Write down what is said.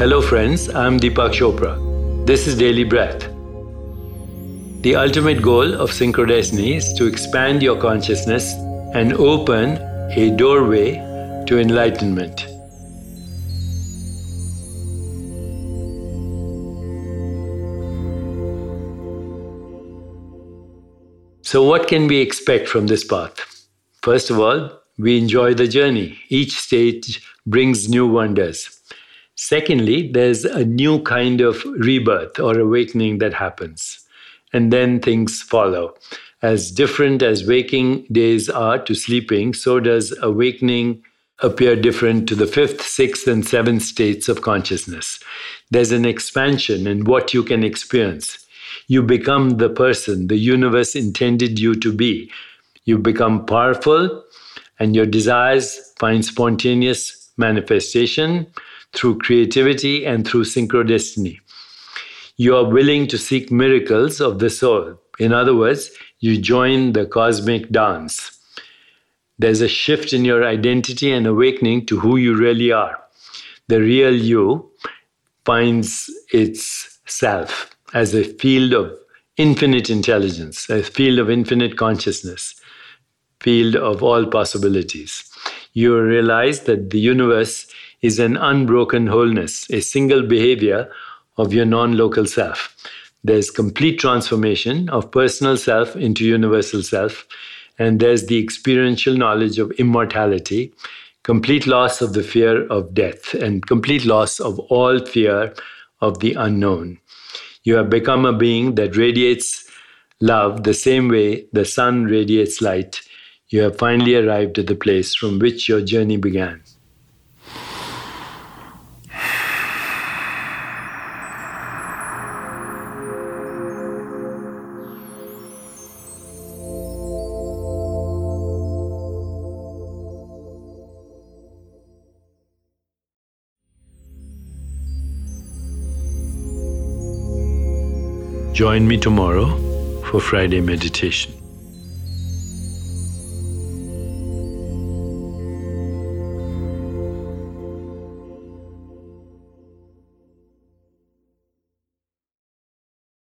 Hello friends, I'm Deepak Chopra. This is Daily Breath. The ultimate goal of Synchrodestiny is to expand your consciousness and open a doorway to enlightenment. So what can we expect from this path? First of all, we enjoy the journey. Each stage brings new wonders. Secondly, there's a new kind of rebirth or awakening that happens. And then things follow. As different as waking days are to sleeping, so does awakening appear different to the fifth, sixth, and seventh states of consciousness. There's an expansion in what you can experience. You become the person the universe intended you to be. You become powerful, and your desires find spontaneous manifestation through creativity and through synchrodestiny. You are willing to seek miracles of the soul. In other words, you join the cosmic dance. There's a shift in your identity and awakening to who you really are. The real you finds its self as a field of infinite intelligence, a field of infinite consciousness, field of all possibilities. You realize that the universe is an unbroken wholeness, a single behavior of your non-local self. There's complete transformation of personal self into universal self, and there's the experiential knowledge of immortality, complete loss of the fear of death, and complete loss of all fear of the unknown. You have become a being that radiates love the same way the sun radiates light. You have finally arrived at the place from which your journey began. Join me tomorrow for Friday meditation.